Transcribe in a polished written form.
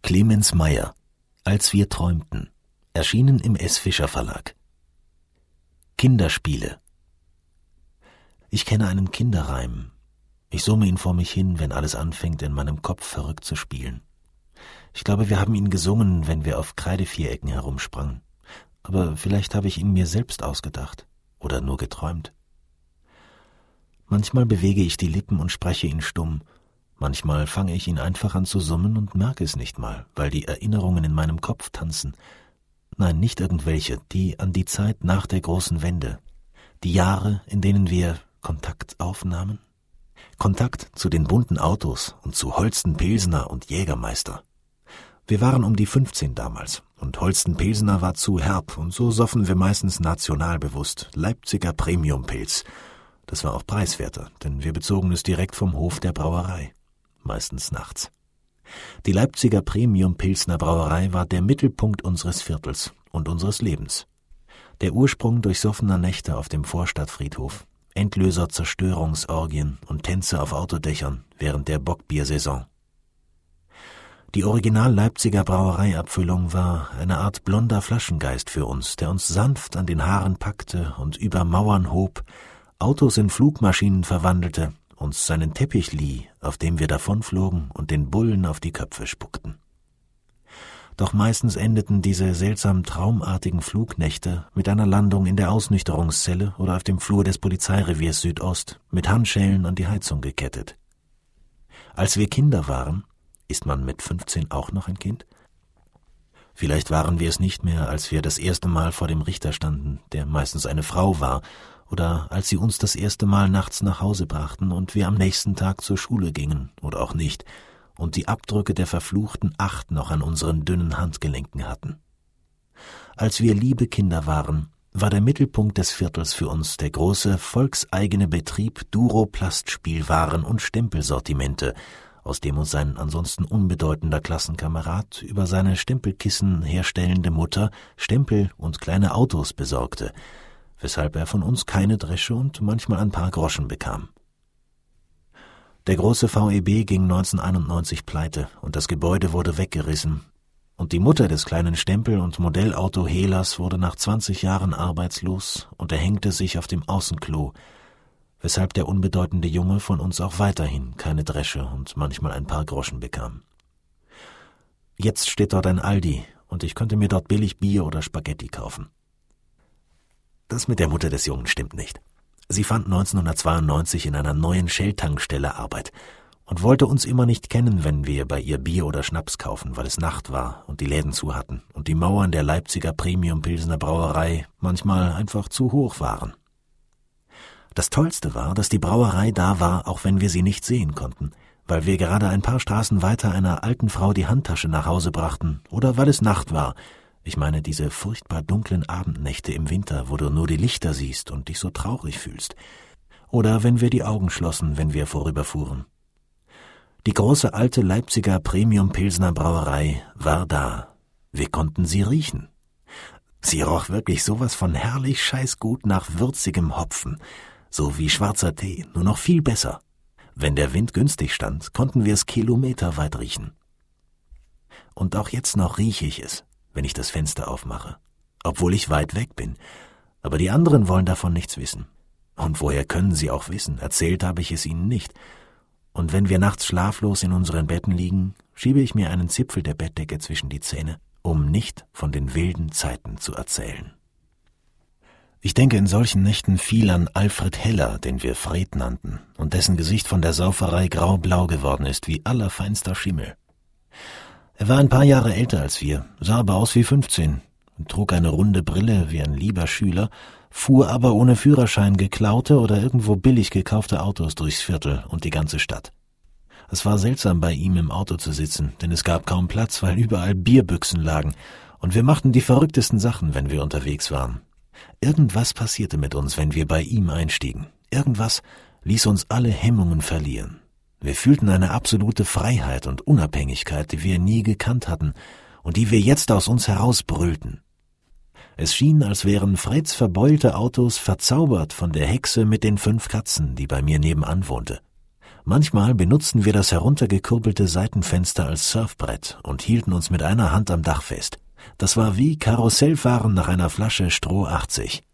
Clemens Meyer, Als wir träumten, erschienen im S. Fischer Verlag. Kinderspiele. Ich kenne einen Kinderreim. Ich summe ihn vor mich hin, wenn alles anfängt, in meinem Kopf verrückt zu spielen. Ich glaube, wir haben ihn gesungen, wenn wir auf Kreidevierecken herumsprangen. Aber vielleicht habe ich ihn mir selbst ausgedacht oder nur geträumt. Manchmal bewege ich die Lippen und spreche ihn stumm. Manchmal fange ich ihn einfach an zu summen und merke es nicht mal, weil die Erinnerungen in meinem Kopf tanzen. Nein, nicht irgendwelche, die an die Zeit nach der großen Wende. Die Jahre, in denen wir Kontakt aufnahmen. Kontakt zu den bunten Autos und zu Holsten Pilsener und Jägermeister. Wir waren um die 15 damals und Holsten Pilsener war zu herb und so soffen wir meistens nationalbewusst Leipziger Premiumpilz. Das war auch preiswerter, denn wir bezogen es direkt vom Hof der Brauerei, meistens nachts. Die Leipziger Premium-Pilsner Brauerei war der Mittelpunkt unseres Viertels und unseres Lebens. Der Ursprung durchsoffener Nächte auf dem Vorstadtfriedhof, endloser Zerstörungsorgien und Tänze auf Autodächern während der Bockbiersaison. Die Original-Leipziger Brauereiabfüllung war eine Art blonder Flaschengeist für uns, der uns sanft an den Haaren packte und über Mauern hob, Autos in Flugmaschinen verwandelte, uns seinen Teppich lieh, auf dem wir davonflogen und den Bullen auf die Köpfe spuckten. Doch meistens endeten diese seltsam traumartigen Flugnächte mit einer Landung in der Ausnüchterungszelle oder auf dem Flur des Polizeireviers Südost, mit Handschellen an die Heizung gekettet. Als wir Kinder waren, ist man mit 15 auch noch ein Kind? Vielleicht waren wir es nicht mehr, als wir das erste Mal vor dem Richter standen, der meistens eine Frau war, oder als sie uns das erste Mal nachts nach Hause brachten und wir am nächsten Tag zur Schule gingen, oder auch nicht, und die Abdrücke der verfluchten 8 noch an unseren dünnen Handgelenken hatten. Als wir liebe Kinder waren, war der Mittelpunkt des Viertels für uns der große volkseigene Betrieb Duroplast-Spielwaren und Stempelsortimente, aus dem uns ein ansonsten unbedeutender Klassenkamerad über seine Stempelkissen herstellende Mutter Stempel und kleine Autos besorgte, weshalb er von uns keine Dresche und manchmal ein paar Groschen bekam. Der große VEB ging 1991 pleite und das Gebäude wurde weggerissen. Und die Mutter des kleinen Stempel- und Modellauto-Hehlers wurde nach 20 Jahren arbeitslos und erhängte sich auf dem Außenklo, weshalb der unbedeutende Junge von uns auch weiterhin keine Dresche und manchmal ein paar Groschen bekam. Jetzt steht dort ein Aldi und ich könnte mir dort billig Bier oder Spaghetti kaufen. Das mit der Mutter des Jungen stimmt nicht. Sie fand 1992 in einer neuen Shell-Tankstelle Arbeit und wollte uns immer nicht kennen, wenn wir bei ihr Bier oder Schnaps kaufen, weil es Nacht war und die Läden zu hatten und die Mauern der Leipziger Premium-Pilsner Brauerei manchmal einfach zu hoch waren. Das Tollste war, dass die Brauerei da war, auch wenn wir sie nicht sehen konnten, weil wir gerade ein paar Straßen weiter einer alten Frau die Handtasche nach Hause brachten oder weil es Nacht war. Ich meine, diese furchtbar dunklen Abendnächte im Winter, wo du nur die Lichter siehst und dich so traurig fühlst. Oder wenn wir die Augen schlossen, wenn wir vorüberfuhren. Die große alte Leipziger Premium-Pilsner Brauerei war da. Wir konnten sie riechen. Sie roch wirklich sowas von herrlich scheißgut nach würzigem Hopfen, so wie schwarzer Tee, nur noch viel besser. Wenn der Wind günstig stand, konnten wir es kilometerweit riechen. Und auch jetzt noch rieche ich es, wenn ich das Fenster aufmache, obwohl ich weit weg bin. Aber die anderen wollen davon nichts wissen. Und woher können sie auch wissen? Erzählt habe ich es ihnen nicht. Und wenn wir nachts schlaflos in unseren Betten liegen, schiebe ich mir einen Zipfel der Bettdecke zwischen die Zähne, um nicht von den wilden Zeiten zu erzählen. Ich denke in solchen Nächten viel an Alfred Heller, den wir Fred nannten, und dessen Gesicht von der Sauferei grau-blau geworden ist wie allerfeinster Schimmel. Er war ein paar Jahre älter als wir, sah aber aus wie 15 und trug eine runde Brille wie ein lieber Schüler, fuhr aber ohne Führerschein geklaute oder irgendwo billig gekaufte Autos durchs Viertel und die ganze Stadt. Es war seltsam, bei ihm im Auto zu sitzen, denn es gab kaum Platz, weil überall Bierbüchsen lagen, und wir machten die verrücktesten Sachen, wenn wir unterwegs waren. Irgendwas passierte mit uns, wenn wir bei ihm einstiegen. Irgendwas ließ uns alle Hemmungen verlieren. Wir fühlten eine absolute Freiheit und Unabhängigkeit, die wir nie gekannt hatten und die wir jetzt aus uns herausbrüllten. Es schien, als wären Freds verbeulte Autos verzaubert von der Hexe mit den 5 Katzen, die bei mir nebenan wohnte. Manchmal benutzten wir das heruntergekurbelte Seitenfenster als Surfbrett und hielten uns mit einer Hand am Dach fest. Das war wie Karussellfahren nach einer Flasche Stroh 80.